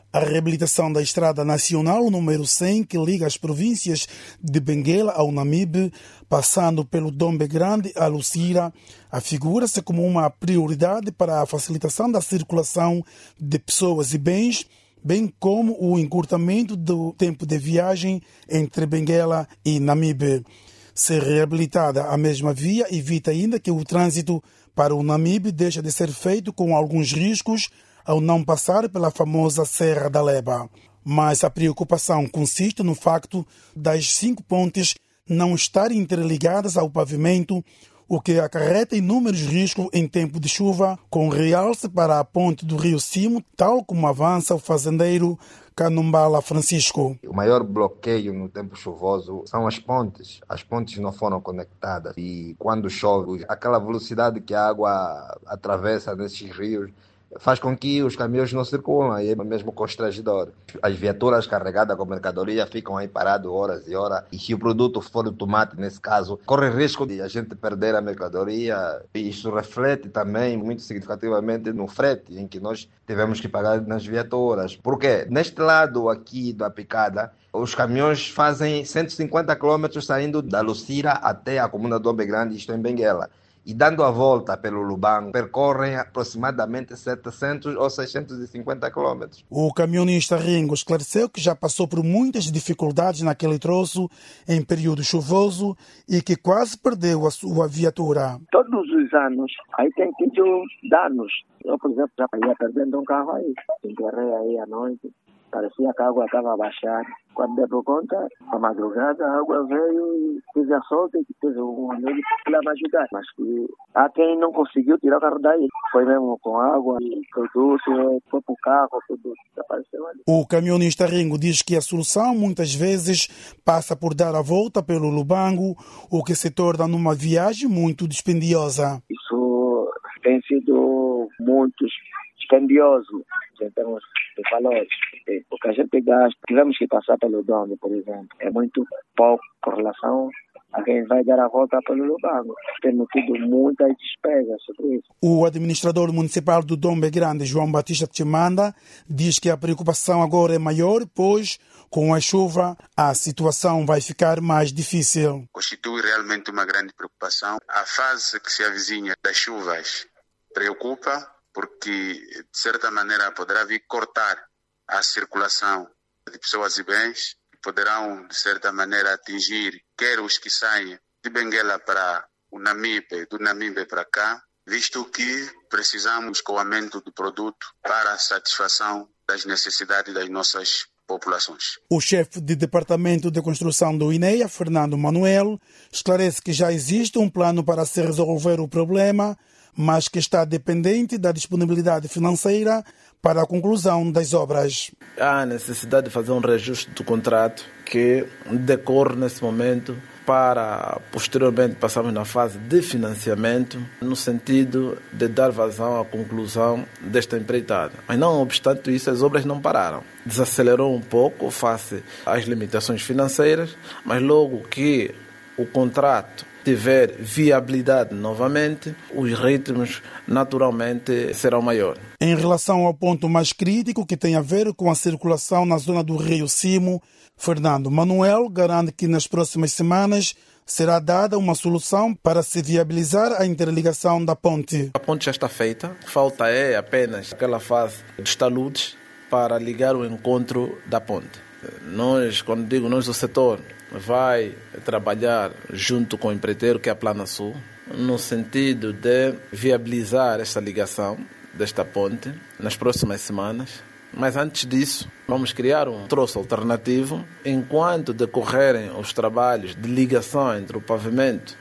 A reabilitação da Estrada Nacional número 100, que liga as províncias de Benguela ao Namibe, passando pelo Dombe Grande a Lucira, afigura-se como uma prioridade para a facilitação da circulação de pessoas e bens, bem como o encurtamento do tempo de viagem entre Benguela e Namibe. Ser reabilitada a mesma via evita ainda que o trânsito para o Namibe deixe de ser feito com alguns riscos ao não passar pela famosa Serra da Leba. Mas a preocupação consiste no facto das 5 pontes não estarem interligadas ao pavimento, o que acarreta inúmeros riscos em tempo de chuva, com realce para a ponte do Rio Simo, tal como avança o fazendeiro Canumbala Francisco. O maior bloqueio no tempo chuvoso são as pontes. As pontes não foram conectadas e quando chove, aquela velocidade que a água atravessa nesses rios faz com que os caminhões não circulam, e é mesmo constrangedor. As viaturas carregadas com mercadoria ficam aí paradas horas e horas, e se o produto for o tomate, nesse caso, corre risco de a gente perder a mercadoria, e isso reflete também muito significativamente no frete, em que nós tivemos que pagar nas viaturas. Por quê? Neste lado aqui da picada, os caminhões fazem 150 km saindo da Lucira até a comuna do Dombe Grande, isto em Benguela. E dando a volta pelo Lubango, percorrem aproximadamente 700 ou 650 quilômetros. O camionista Ringo esclareceu que já passou por muitas dificuldades naquele troço em período chuvoso e que quase perdeu a sua viatura. Todos os anos, aí tem tido danos. Eu, por exemplo, já ia perdendo um carro aí. Enterrei aí à noite. Parecia que a água estava a baixar. Quando dei por conta, a madrugada, a água veio e fiz a solta e teve um amigo para me ajudar. Mas há quem não conseguiu tirar o carro daí. Foi mesmo com água e produto, foi para o carro, tudo desapareceu ali. O camionista Ringo diz que a solução muitas vezes passa por dar a volta pelo Lubango, o que se torna numa viagem muito dispendiosa. Isso tem sido muito dispendioso em termos de valores, porque a gente gasta, tivemos que passar pelo Dombe, por exemplo, é muito pouco com relação a quem vai dar a volta pelo Lubango. Temos tido muitas despesas sobre isso. O administrador municipal do Dombe Grande, João Batista Chimanda, diz que a preocupação agora é maior, pois com a chuva a situação vai ficar mais difícil. Constitui realmente uma grande preocupação. A fase que se avizinha das chuvas preocupa, porque, de certa maneira, poderá vir cortar a circulação de pessoas e bens, que poderão, de certa maneira, atingir quer os que saem de Benguela para o Namibe, do Namibe para cá, visto que precisamos com o aumento do produto para a satisfação das necessidades das nossas populações. O chefe de Departamento de Construção do INEA, Fernando Manuel, esclarece que já existe um plano para se resolver o problema, mas que está dependente da disponibilidade financeira para a conclusão das obras. Há necessidade de fazer um reajuste do contrato que decorre nesse momento para, posteriormente, passarmos na fase de financiamento no sentido de dar vazão à conclusão desta empreitada. Mas não obstante isso, as obras não pararam. Desacelerou um pouco face às limitações financeiras, mas logo que o contrato tiver viabilidade novamente, os ritmos naturalmente serão maiores. Em relação ao ponto mais crítico, que tem a ver com a circulação na zona do Rio Simo, Fernando Manuel garante que nas próximas semanas será dada uma solução para se viabilizar a interligação da ponte. A ponte já está feita, falta apenas aquela fase dos taludes para ligar o encontro da ponte. Nós, quando digo nós, o setor vai trabalhar junto com o empreiteiro, que é a Plana Sul, no sentido de viabilizar esta ligação desta ponte nas próximas semanas. Mas antes disso, vamos criar um troço alternativo. Enquanto decorrerem os trabalhos de ligação entre o pavimento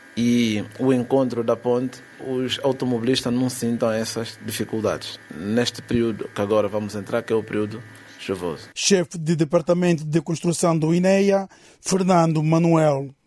e o encontro da ponte, os automobilistas não sintam essas dificuldades. Neste período que agora vamos entrar, que é o período chuvoso. Chefe de Departamento de Construção do INEA, Fernando Manuel.